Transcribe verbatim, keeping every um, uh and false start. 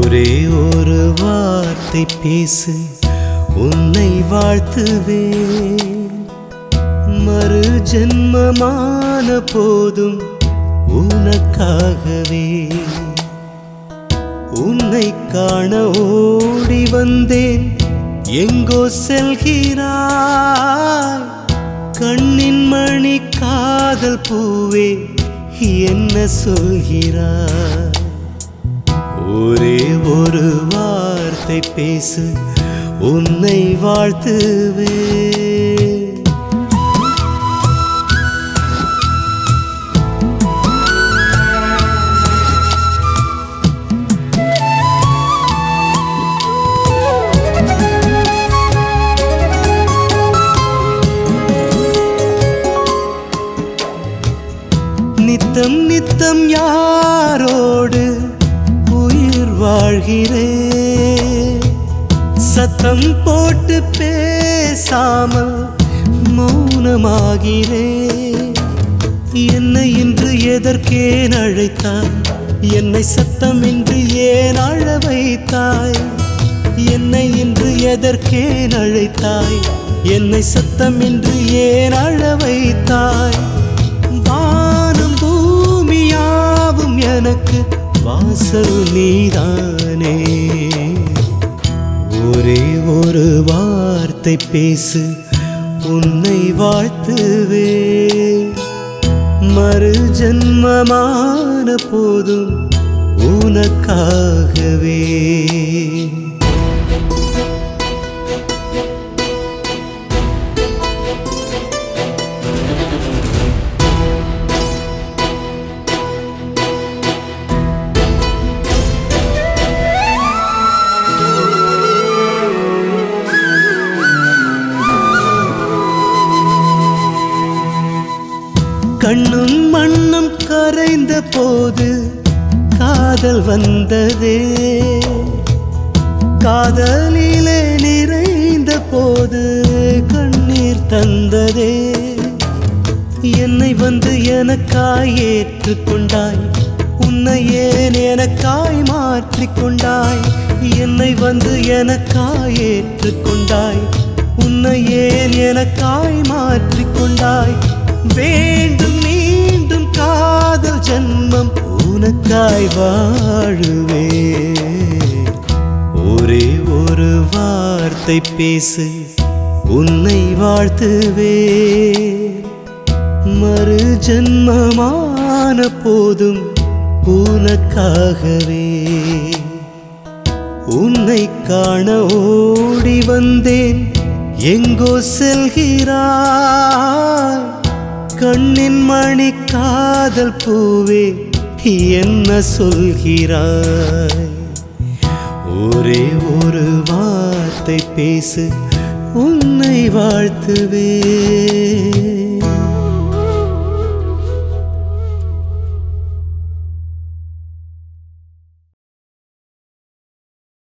ஒரே ஒரு வார்த்தை பேசு, உன்னை வாழ்த்துவேன். மறு ஜென்மமான போதும் உனக்காகவே. உன்னை காண ஓடி வந்தேன், எங்கோ செல்கிறாய்? கண்ணின் மணி காதல் பூவே என்ன சொல்கிறாய்? ஒரே ஒரு வார்த்தை பேசு, உன்னை வாழ்த்துவேன். நித்தம் நித்தம் யாரோடு உயிர் வாழ்கிறேன்? சத்தம் போட்டு பேசாமல் மௌனமாகிறேன். என்னை இன்று எதற்கேன் அழைத்தாய்? என்னை சத்தம் இன்று ஏன் அழ வைத்தாய்? என்னை இன்று எதற்கேன் அழைத்தாய்? என்னை சத்தம் இன்று ஏன் அழ வைத்தாய்? வானம் பூமியாவும் எனக்கு வாசல் நீதானே. ஒரே ஒரு வார்த்தை பேசு, உன்னை வாழ்த்துவேன். மறு ஜென்மமான போதும் உனக்காகவே. கண்ணும் மண்ணும் கரைந்த போது காதல் வந்ததே. காதலிலே நிறைந்த போது கண்ணீர் தந்ததே. என்னை வந்து எனக்காய் ஏற்றுக்கொண்டாய், உன்னை ஏன் எனக்காய் மாற்றிக்கொண்டாய்? என்னை வந்து எனக்காய் ஏற்றுக்கொண்டாய், உன்னை ஏன் எனக்காய் மாற்றிக்கொண்டாய்? வேண்டும் மீண்டும் காதல் ஜன்மம் உனக்காய் வாழுவே. ஒரே ஒரு வார்த்தை பேசு, உன்னை வாழ்த்துவே. மறு ஜென்மமான போதும் உனக்காகவே. உன்னை காண ஓடி வந்தேன், எங்கோ செல்கிறாய்? கண்ணின் மணி காதல் பூவே என்ன சொல்கிறாய்? ஒரே ஒரு வார்த்தை பேசு, உன்னை வாழ்த்துவே.